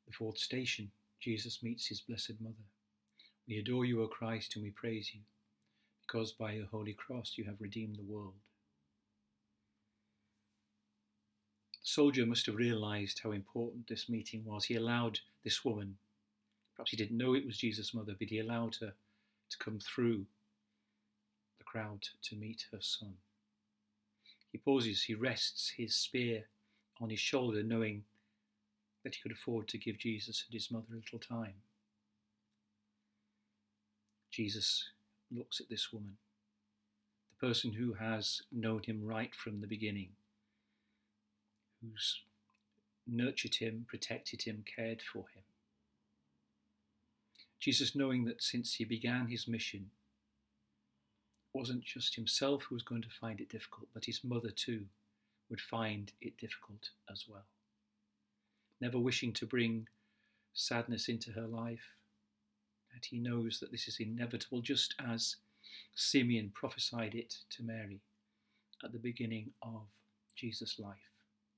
The fourth station, Jesus meets his Blessed Mother. We adore you, O Christ, and we praise you, because by your holy cross you have redeemed the world. The soldier must have realised how important this meeting was. He allowed this woman, perhaps he didn't know it was Jesus' mother, but he allowed her to come through the crowd to meet her son. He pauses, he rests his spear on his shoulder, knowing that he could afford to give Jesus and his mother a little time. Jesus looks at this woman, the person who has known him right from the beginning, who's nurtured him, protected him, cared for him. Jesus, knowing that since he began his mission, it wasn't just himself who was going to find it difficult, but his mother too would find it difficult as well. Never wishing to bring sadness into her life, that he knows that this is inevitable, just as Simeon prophesied it to Mary at the beginning of Jesus' life.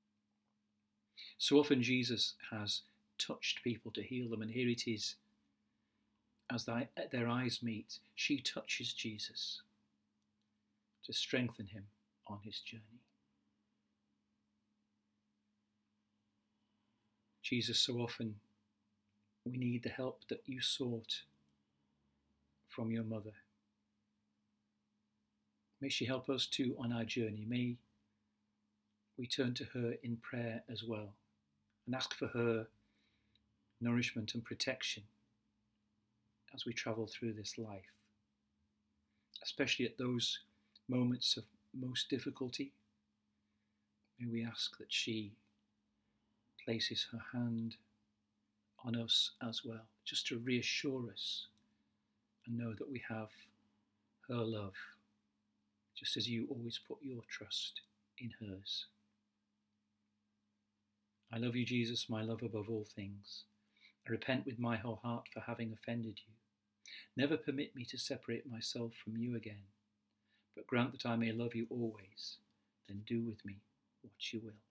So often Jesus has touched people to heal them, and here it is, as their eyes meet, she touches Jesus to strengthen him on his journey. Jesus, so often we need the help that you sought from your mother. May she help us too on our journey. May we turn to her in prayer as well and ask for her nourishment and protection as we travel through this life, especially at those moments of most difficulty. May we ask that she places her hand on us as well, just to reassure us and know that we have her love, just as you always put your trust in hers. I love you, Jesus, my love above all things. I repent with my whole heart for having offended you. Never permit me to separate myself from you again, but grant that I may love you always, then do with me what you will.